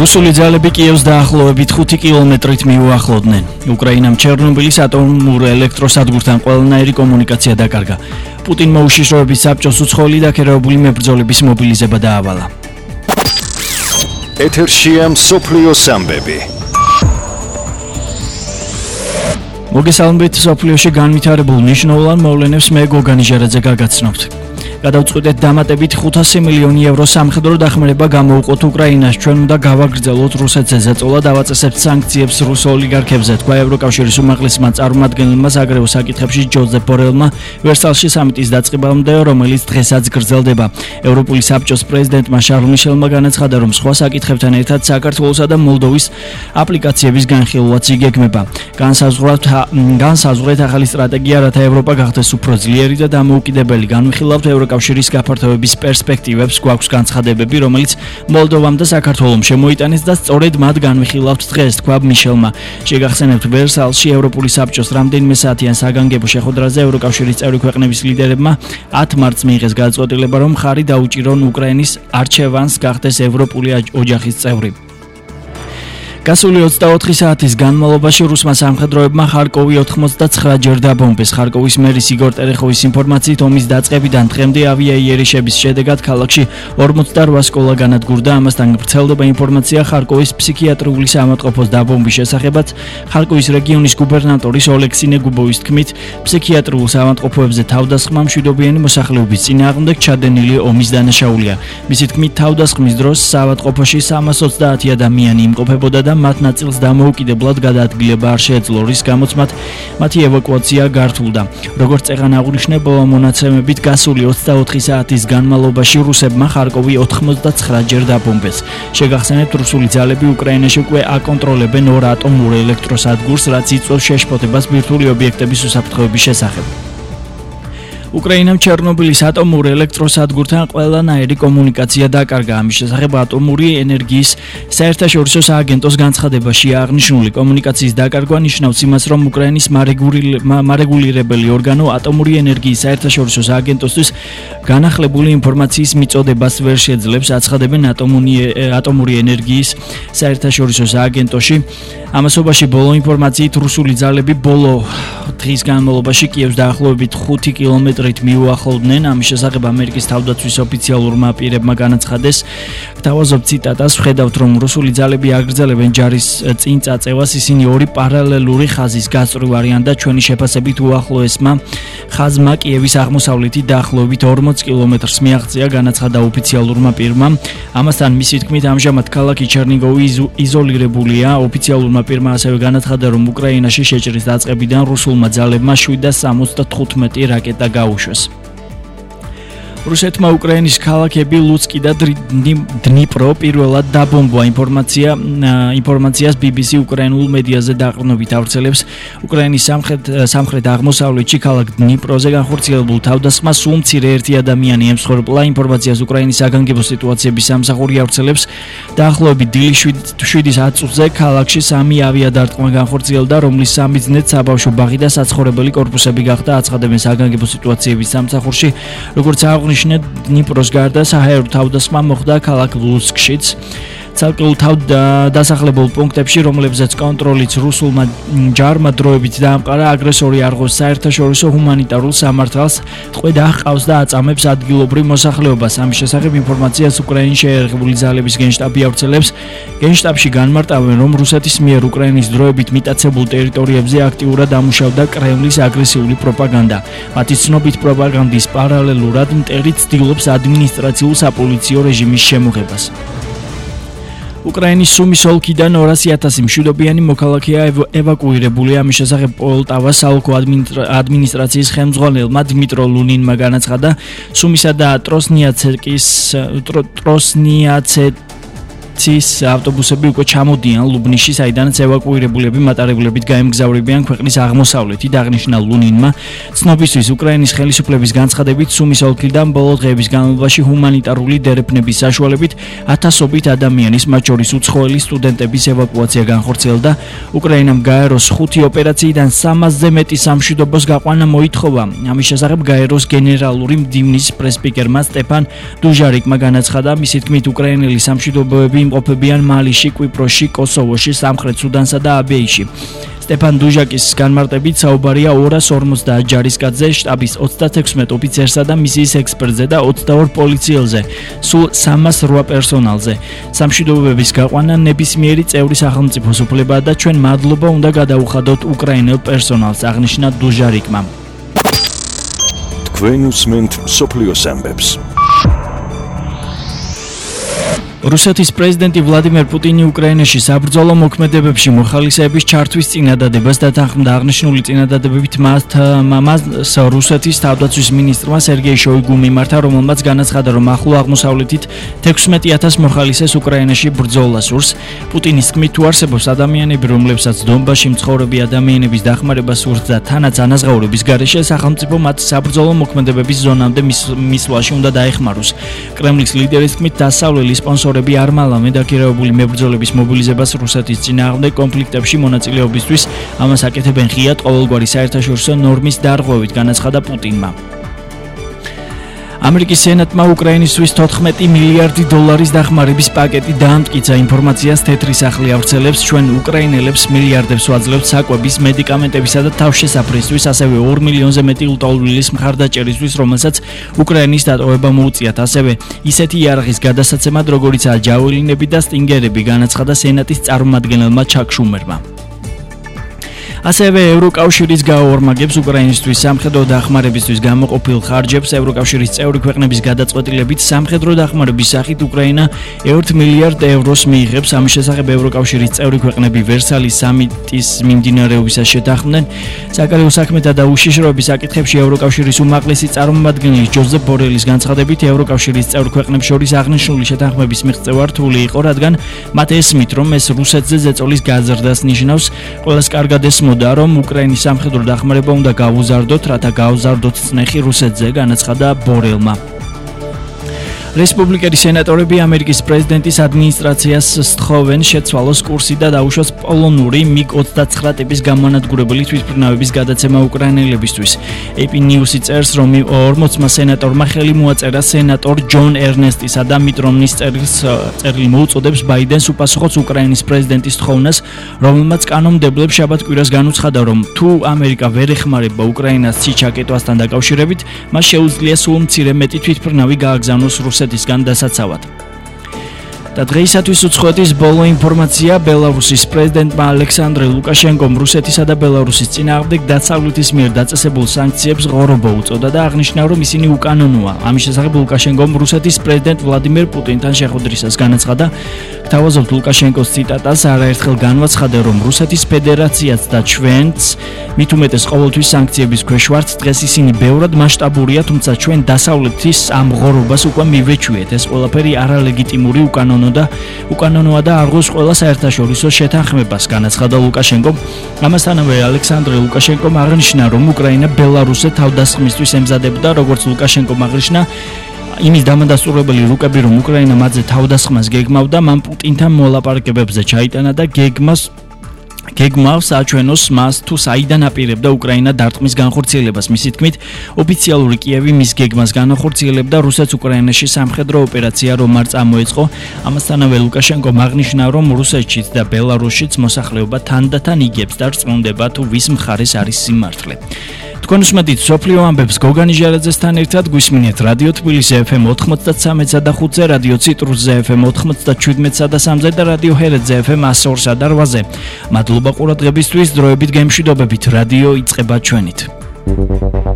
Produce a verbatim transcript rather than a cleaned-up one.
რუსული ძალები კიევს დაახლოებით ხუთი კილომეტრით მიუახლოვდნენ. უკრაინამ ჩერნობილის ატომურ ელექტროსადგურთან ყველანაირი კომუნიკაცია დაკარგა. პუტინმა უშიშროების საბჭოს უცხოელი დაქირავებული მებრძოლების მობილიზება დაავალა. ეთერშია მსოფლიოს ამბები. მოგესალმებით, მსოფლიოში განვითარებულ მნიშვნელოვან მოვლენებს მე გოგანი ჟერაძე გაგაცნობთ. გადავწყვეტეთ დამატებით ხუთასი მილიონი ევრო სამხედრო დახმარება გამოვუყოთ უკრაინას. ჩვენ უნდა გავაგრძელოთ რუსეთზე ზეწოლა, დავაწესებთ სანქციებს რუს ოლიგარქებზე, თქვა ევროკავშირის უმაღლესმა წარმომადგენელმა ზაგრეუს საკითხებში ჯოზეფ ბორელმა ვერსალში სამიტის დაწყებამდე, რომელიც დღესაც გრძელდება. ევროპული საბჭოს პრეზიდენტმა შარლ მიშელმა განაცხადა, რომ სხვა საკითხებთან ერთად საქართველოსა და მოლდოვის აპლიკაციების განხილვაც იგეგმება. განსაზღვრათ განსაზღვრეთ ახალი სტრატეგია, რათა ევროპა გახდეს უფრო ძლიერი და დამოუკიდებელი. განვიხილავთ ევროკავშირის გაფართოების პერსპექტივებს, გვაქვს განცხადებები, რომელიც მოლდოვამ და საქართველომ შემოიტანეს და სწორედ მათ განვიხილავთ დღეს, თქვა მიშელმა. შეგახსენებთ, ვერსალში ევროპული საბჭოს რამდენიმე საათიან საგანგებო შეხვედრაზე ევროკავშირის წევრი ქვეყნების ლიდერებმა ათი მარტს მიიღეს გადაწყვეტილება, რომ ხარი დაუჭირონ უკრაინის არჩევანს გახდეს ევროპული ოჯახის წევრი. გასული ოცდაოთხი საათის განმავლობაში რუსმა სამხედროებმა ხარკოვი ოთხმოცდაცხრა ჯერ დაბომბეს. ხარკოვის მერის იგორ ტერეხოვის ინფორმაციით, ომის დაწყებიდან დღემდე ავიაიერიშების შედეგად ქალაქში ორმოცდარვა სკოლა განადგურდა. ამასთან ვრცელდება ინფორმაცია ხარკოვის ფსიქიატრიული საავადმყოფოს დაბომბვის შესახებაც. ხარკოვის რეგიონის გუბერნატორის ოლექსი ნეგუბოვის თქმით, ფსიქიატრიულ საავადმყოფოებზე თავდასხმა მშვიდობიანი მოსახლეობის წინააღმდეგ ჩადენილი ომის დანაშაულია. მისი თქმით, თავდასხმის დროს საავადმყოფოში სამას ოცდაათი ადამიანი იმყოფებოდა და მათ ნაწილს დამოუკიდებლად გადაადგილება არ შეეძლო, რის გამოც მათ მათი ევაკუაცია გართულდა. როგორც წეღან აღნიშნა, ბოლო მონაცემებით გასული ოცდაოთხი საათის განმავლობაში რუსებმა ხარკოვი ოთხმოცდაცხრა ჯერ დაბომბეს. შეგახსენებთ, რუსული ძალები უკრაინაში უკვე აკონტროლებენ ორ ატომურ ელექტროსადგურს, რაც იწვევს შეშფოთებას ბირთვული ობიექტების უსაფრთხოების შესახებ. უკრაინამ ჩერნობილის ატომურ ელექტროსადგურთან ყველანაირი კომუნიკაცია დაკარგა. ამის შესახებ ატომური ენერგიის საერთაშორისო სააგენტოს განცხადებაშია აღნიშნული. კომუნიკაციის დაკარგვა ნიშნავს იმას, რომ უკრაინის მარეგულირებელი ორგანო ატომური ენერგიის საერთაშორისო სააგენტოსთვის განახლებული ინფორმაციის მიწოდებას ვერ შეძლებს, აცხადებენ ატომური ენერგიის საერთაშორისო სააგენტოში. ამასობაში ბოლო ინფორმაციით, რუსული ძალები ბოლო დღის განმავლობაში კიევს დაახლოებით ხუთი კილომეტრით მიუახლოვდნენ. ამის შესახებ ამერიკის თავდაცვის ოფიციალურმა პირებმა განაცხადეს. გთავაზობ ციტატას, ვხედავთ, რომ რუსული ძალები აგრძელებენ ჯარის წინ წაწევას, ისინი ორი პარალელური ხაზის გასწვრივ არიან და ჩვენი შეფასებით უახლოესმა ხაზმა კიევის აღმოსავლეთით დაახლოებით ორმოც კილომეტრს მიაღწია, განაცხადა ოფიციალურმა პირმა. ამასთან მისი თქმით, ამჟამად ქალაქი ჩერნიგოვი იზოლირებულია. ოფიციალურმა პირმა ასევე განაცხადა, რომ უკრაინაში შეჭრის დაწყებიდან რუსულმა ძალებმა შვიდ სამოცდათხუთმეტი რაკეტა გაუშვეს. რუსეთმა უკრაინის ქალაქები ლუცკი და დნიპრო პირველად დაბომბვა. ინფორმაცია ინფორმაციას ბი ბი სი უკრაინულ მედიაზე დაყრდნობით ავრცელებს. უკრაინის სამხრეთ აღმოსავლეთში ქალაქ დნიპროზე განხორციელებულ თავდასხმას სულ მცირე ერთი ადამიანი ემსხვერპლა. ინფორმაციას უკრაინის საგანგებო სიტუაციების სამსახური ავრცელებს. დაახლოებით დილის შვიდი საათზე ქალაქში სამი ავიადარტყმა განხორციელდა, რომლის სამი ძნეთ საბავშვო ბაღი და საცხოვრებელი კორპუსები გახდა, აცხადებენ საგანგებო სიტუაციების სამსახურში. როგორც აღნიშნეს, დნიპროს გარდა საჰაერო თავდასხმა მოხდა ქალაქ ლუცკშიც. ცალკეულ დასახლებულ პუნქტებში, რომლებზეც კონტროლიც რუსულმა ჯარმა დროებით დაამყარა, აგრესორი არღოს საერთაშორისო ჰუმანიტარულ სამართალს, ტყვედ აჰყავს და აწამებს ადგილობრივ მოსახლეობას. ამის შესახებ ინფორმაციას უკრაინის შეიარაღებული ძალების გენშტაბი ავრცელებს. გენშტაბში განმარტავენ, რომ რუსეთის მიერ უკრაინის დროებით მიტაცებულ ტერიტორიებზე აქტიურად ამუშავდა კრემლის აგრესიული პროპაგანდა. მათი ცნობით, პროპაგანდის პარალელურად მტერი ცდილობს ადმინისტრაციულ საპოლიციო რეჟიმის შემოღებას. უკრაინის სუმის ოლქიდან ორასი ათასი მშვიდობიანი მოქალაქეა ევაკუირებული. ამის შესახებ პოლტავას საოლქო ადმინისტრაციის ხელმძღვანელმა დმიტრო ლუნინმა განაცხადა. სუმისა და ტროსნიაცეკის ტროსნიაცეთ cis ავტობუსები უკვე ჩამოდიან ლუბნიში, საიდანაც ევაკუირებულები მატარებლებით გაემგზავრებიან ქვეყნის აღმოსავლეთით. აღნიშნა ლუნინმა. ცნობისთვის უკრაინის ხელისუფლების განცხადებით, სუმის ოლქიდან ბოლო დღეების განმავლობაში ჰუმანიტარული დერეფნების საშუალებით ათასობით ადამიანის, მათ შორის უცხოელი სტუდენტების ევაკუაცია განხორციელდა. უკრაინამ გაეროს ხუთი ოპერაციიდან სამასზე მეტი სამშვიდობოს გაყვანა მოითხოვა. ამის შესახებ გაეროს გენერალური მდივნის პრესპიკერმა სტეფან დუჟარიკმა განაცხადა, მისი თქმით, უკრაინელი სამშვიდობოები იმყოფებიან მალიში, კვიპროსში, კოსოვოში, სამხრეთ სუდანსა და აბეიში. სტეფან დუჟაკის განმარტებით საუბარია ორას ორმოცდაათ ჯარისკაცზე, შტაბის ოცდათექვსმეტ ოფიცერსა და მისიის ექსპერტზე და ოცდაორ პოლიციელზე, სულ სამას რვა პერსონალზე. სამშვიდობოების გაყვანა ნებისმიერი წევრი სახელმწიფოს უფლებაა და ჩვენ მადლობა უნდა გადაუხადოთ უკრაინელ პერსონალს, აღნიშნა დუჟარიკმა. თქვენ უსმენთ სოფლიოს ამბებს. რუსეთის პრეზიდენტი ვლადიმერ პუტინი უკრაინაში საბრძოლო მოქმედებებში მოხალისეების ჩართვის წინადადებას დათანხმდა. აღნიშნული წინადადებებით მას რუსეთის თავდაცვის მინისტრმა სერგეი შოიგუმ მიმართა, რომელმაც განაცხადა, რომ ახლო აღმოსავლეთით თექვსმეტი ათას მოხალისეს უკრაინაში ბრძოლა სურს. პუტინის თქმით, თუ არსებობს ადამიანები, რომლებსაც დონბასში მცხოვრები ადამიანების დახმარება სურს და თანაც ანაზღაურების გარეშე, სახელმწიფო მათ საბრძოლო მოქმედებების ზონამდე მისვლაში უნდა დაეხმაროს. კრემლის ლიდერის თქმით, დასავლელი სპონსორები არ მალავენ დაქირავებული მებრძოლების მობილიზებას რუსეთის წინააღმდეგ კონფლიქტებში მონაწილეობისთვის, ამას აკეთებენ ღიად ყოველგვარი საერთაშორისო ნორმის დარღვევით, განაცხადა პუტინმა. ამერიკის სენატმა უკრაინისთვის თოთხმეტი მილიარდი დოლარის დახმარების პაკეტი დაამტკიცა. ინფორმაციას თეთრი სახლი ავრცელებს, ჩვენ უკრაინელებს მილიარდებს ვაძლევთ საკვების, მედიკამენტებისა და თავშესაფრისთვის, ასევე ორ მილიონზე მეტი ულტრავლილის მხარდაჭერისთვის, რომელსაც უკრაინის დატოვება მოუწიათ, ასევე ისეთი იარაღის გადასაცემად, როგორიცაა ჯაველინები და სტინგერები, განაცხადა სენატის წარმომადგენელმა ჩაკ შუმერმა. ასევე ევროკავშირის გაუორმაგებს უკრაინისთვის სამხედრო დახმარებისთვის გამოყოფილ ხარჯებს. ევროკავშირის წევრი ქვეყნების გადაწყვეტილებით სამხედრო დახმარების სახით უკრაინა ერთ მილიარდ ევროს მიიღებს. ამის შესახებ ევროკავშირის წევრი ქვეყნები ვერსალის სამიტის მიმდინარეობისას შეთანხმდნენ. საგარეო საქმეთა და უშიშროების საკითხებში ევროკავშირის უმაღლესი წარმომადგენლის ჯოზეფ ბორელის განცხადებით, ევროკავშირის წევრი ქვეყნებს შორის აღნიშნული შეთანხმების მიღწევა რთული იყო, რადგან მათ ესმით, რომ ეს რუსეთზე ზეწოლის გაზრდას ნიშნავს. ყველას კარგად ესმოდა, რომ უკრაინის სამხედრო დახმარება უნდა გაუზარდოთ, რათა გაუზარდოთ წნეხი რუსეთზე, განაცხადა ბორელმა. რესპუბლიკელი სენატორები ამერიკის პრეზიდენტის ადმინისტრაციას სთხოვენ შეცვალოს კურსი და დაუშვას პოლონური მიგ ოცდაცხრა ტიპის გამანადგურებელი თვითმფრინავების გადაცემა უკრაინელებისთვის. ეი პი News-ი წერს, რომ ორმოცმა სენატორმა ხელი მოაწერა სენატორ ჯონ ერნესტისა და მიტ რომნის წერილი მოუწოდებს ბაიდენს უპასუხოს უკრაინის პრეზიდენტის თხოვნას, რომელმაც კანონმდებლებს შაბათ-კვირას განუცხადა, რომ თუ ამერიკა ვერ ეხმარება უკრაინას ცი-ჩაკეტვასთან დაკავშირებით, მას შეუძლია სულ მცირე მეტი თვითმფრინავი გააგზავნოს რუსეთისგან დასაცავად. და დღეისათვის უცხოეთის ბოლო ინფორმაცია, ბელარუსის პრეზიდენტმა ალექსანდრე ლუკაშენკომ რუსეთისა და ბელარუსის წინააღმდეგ დასავლეთის მიერ დაწესებულ სანქციებს ღორობა უწოდა და აღნიშნა, რომ ისინი უკანონოა. ამის შესახებ ლუკაშენკომ რუსეთის პრეზიდენტ ვლადიმერ პუტინთან შეხვედრისას განაცხადა. გთავაზობთ ლუკაშენკოს ციტატას, არაერთხელ განვაცხადა, რომ რუსეთის ფედერაციაც და ჩვენც მით უმეტეს ყოველთვის სანქციების ქვეშ ვართ. დღეს ისინი ბევრად მასშტაბურია, თუმცა ჩვენ დასავლეთის ამ ღორობას უკვე მივეჩვიეთ. ეს ყველაფერი არალეგიტიმური უკანონო და უკანონოა და არღოს ყველა საერთაშორისო შეთანხმებას, განაცხადა ლუკაშენკომ. ამასთანავე ალექსანდრე ლუკაშენკომ აღნიშნა, რომ უკრაინა ბელარუსზე თავდასხმისთვის ემზადებოდა, როგორც ლუკაშენკომ აღნიშნა, იმის დამადასტურებელი რუკები, რომ უკრაინა მათზე თავდასხმას გეგმავდა, მან პუტინთან მოლაპარაკებებზე ჩაიტანა და გეგმას გეგმავს აჩვენოს მას თუ საიდან აპირებდა უკრაინა დარტყმის განხორციელებას. მისი თქმით, ოფიციალური კიევი მის გეგმას განახორციელებდა რუსეთს უკრაინაში სამხედრო ოპერაცია რომ არ წამოეწყო. ამასთანავე ლუკაშენკომ აღნიშნა, რომ რუსეთშიც და ბელარუსშიც მოსახლეობა თანდათან იგებს და რწმუნდება თუ ვის მხარეს არის სიმართლე. თქვენ უსმენთ სოფლიო ამბებს გოგანი ჟარაძესთან ერთად, გვისმინეთ რადიო თბილისი ეფ ემ ოთხმოცდასამი და ხუთზე, რადიო ციტრუსზე ეფ ემ ოცდაშვიდ და სამზე და რადიო ჰერეთზე ეფ ემ εκατო ორ და რვაზე. მადლობა ყურადღებისთვის, დროებით გემშვიდობებით, რადიო იწყება ჩვენით.